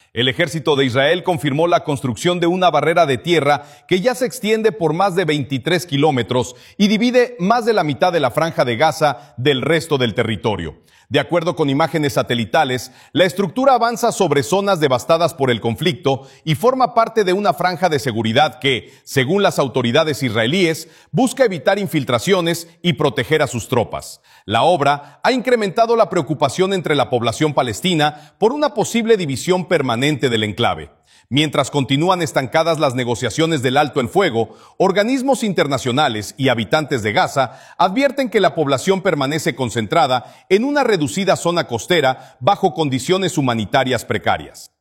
El ejército de Israel confirmó la construcción de una barrera de tierra que ya se extiende por más de 23 kilómetros y divide más de la mitad de la franja de Gaza del resto del territorio. De acuerdo con imágenes satelitales, la estructura avanza sobre zonas devastadas por el conflicto y forma parte de una franja de seguridad que, según las autoridades israelíes, busca evitar infiltraciones y proteger a sus tropas. La obra ha incrementado la preocupación entre la población palestina por una posible división permanente del enclave. Mientras continúan estancadas las negociaciones del alto el fuego, organismos internacionales y habitantes de Gaza advierten que la población permanece concentrada en una reducida zona costera bajo condiciones humanitarias precarias.